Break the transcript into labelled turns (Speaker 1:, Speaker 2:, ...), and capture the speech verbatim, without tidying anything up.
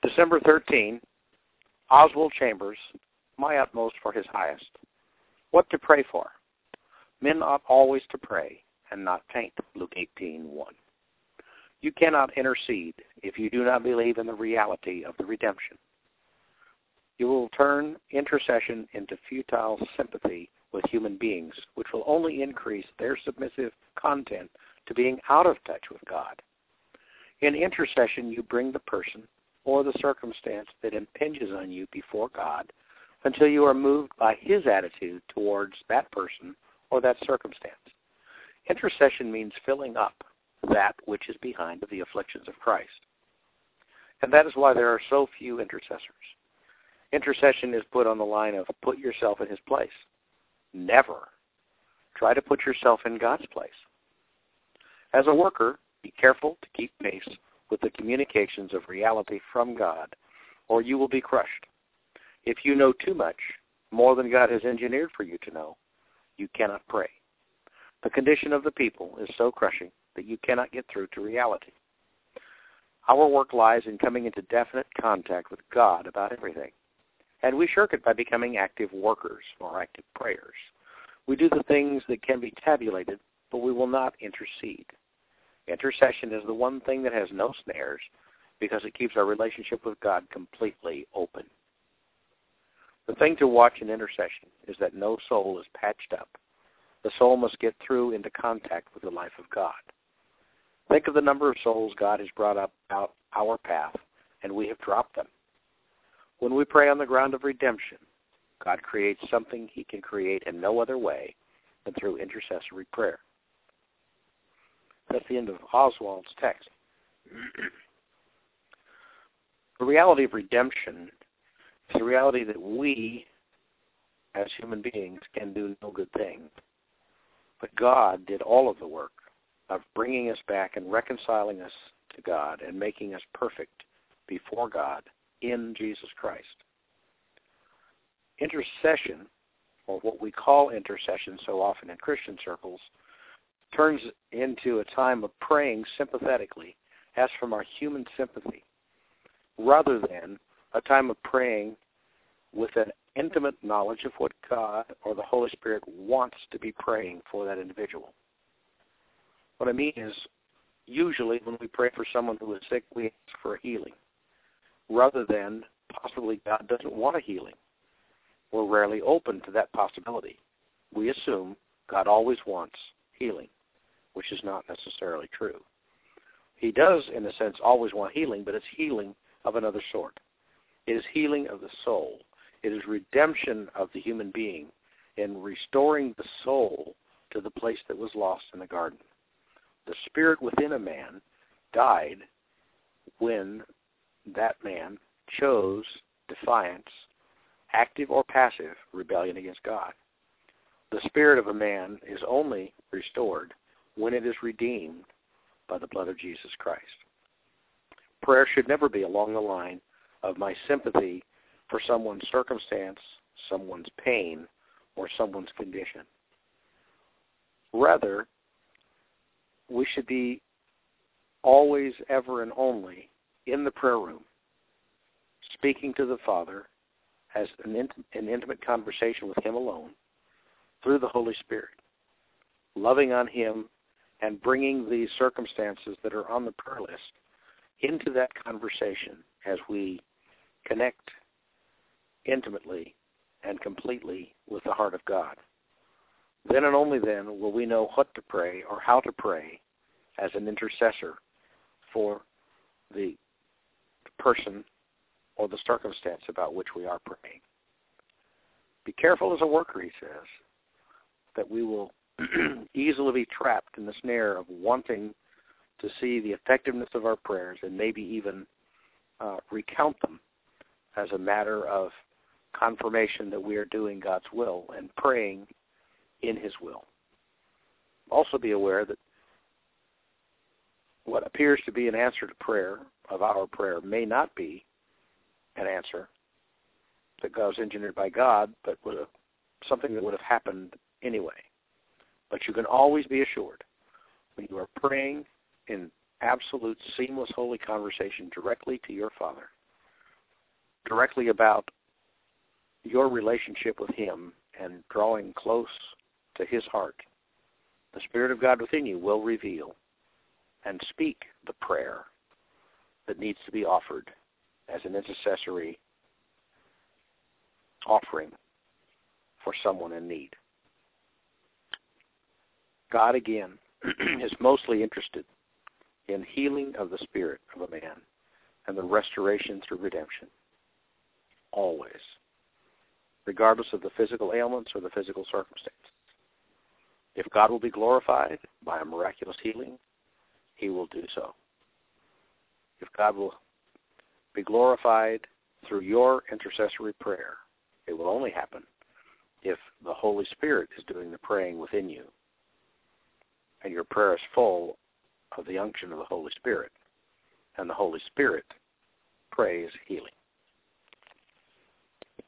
Speaker 1: December thirteenth, Oswald Chambers, my utmost for his highest. What to pray for? Men ought always to pray and not faint, Luke eighteen one. You cannot intercede if you do not believe in the reality of the redemption. You will turn intercession into futile sympathy with human beings, which will only increase their submissive content to being out of touch with God. In intercession, you bring the person or the circumstance that impinges on you before God until you are moved by his attitude towards that person or that circumstance. Intercession means filling up that which is behind the afflictions of Christ. And that is why there are so few intercessors. Intercession is put on the line of put yourself in his place. Never try to put yourself in God's place. As a worker, be careful to keep pace with the communications of reality from God, or you will be crushed. If you know too much, more than God has engineered for you to know, you cannot pray. The condition of the people is so crushing that you cannot get through to reality. Our work lies in coming into definite contact with God about everything, and we shirk it by becoming active workers or active prayers. We do the things that can be tabulated, but we will not intercede. Intercession is the one thing that has no snares because it keeps our relationship with God completely open. The thing to watch in intercession is that no soul is patched up. The soul must get through into contact with the life of God. Think of the number of souls God has brought up out our path, and we have dropped them. When we pray on the ground of redemption, God creates something he can create in no other way than through intercessory prayer. That's the end of Oswald's text. The reality of redemption is the reality that we, as human beings, can do no good thing. But God did all of the work of bringing us back and reconciling us to God and making us perfect before God in Jesus Christ. Intercession, or what we call intercession so often in Christian circles, turns into a time of praying sympathetically, as from our human sympathy, rather than a time of praying with an intimate knowledge of what God or the Holy Spirit wants to be praying for that individual. What I mean is, usually when we pray for someone who is sick, we ask for a healing, rather than possibly God doesn't want a healing. We're rarely open to that possibility. We assume God always wants healing, which is not necessarily true. He does, in a sense, always want healing, but it's healing of another sort. It is healing of the soul. It is redemption of the human being in restoring the soul to the place that was lost in the garden. The spirit within a man died when that man chose defiance, active or passive rebellion against God. The spirit of a man is only restored when it is redeemed by the blood of Jesus Christ. Prayer should never be along the line of my sympathy for someone's circumstance, someone's pain, or someone's condition. Rather, we should be always, ever, and only in the prayer room, speaking to the Father as an, int- an intimate conversation with him alone through the Holy Spirit, loving on him and bringing the circumstances that are on the prayer list into that conversation as we connect intimately and completely with the heart of God. Then and only then will we know what to pray or how to pray as an intercessor for the person or the circumstance about which we are praying. Be careful as a worker, he says, that we will easily be trapped in the snare of wanting to see the effectiveness of our prayers and maybe even uh, recount them as a matter of confirmation that we are doing God's will and praying in his will. Also be aware that what appears to be an answer to prayer, of our prayer, may not be an answer that was engineered by God, but would have, something that would have happened anyway. But you can always be assured when you are praying in absolute, seamless, holy conversation directly to your Father, directly about your relationship with him and drawing close to his heart, the Spirit of God within you will reveal and speak the prayer that needs to be offered as an intercessory offering for someone in need. God, again, is mostly interested in healing of the spirit of a man and the restoration through redemption, always, regardless of the physical ailments or the physical circumstances. If God will be glorified by a miraculous healing, he will do so. If God will be glorified through your intercessory prayer, it will only happen if the Holy Spirit is doing the praying within you and your prayer is full of the unction of the Holy Spirit, and the Holy Spirit prays healing.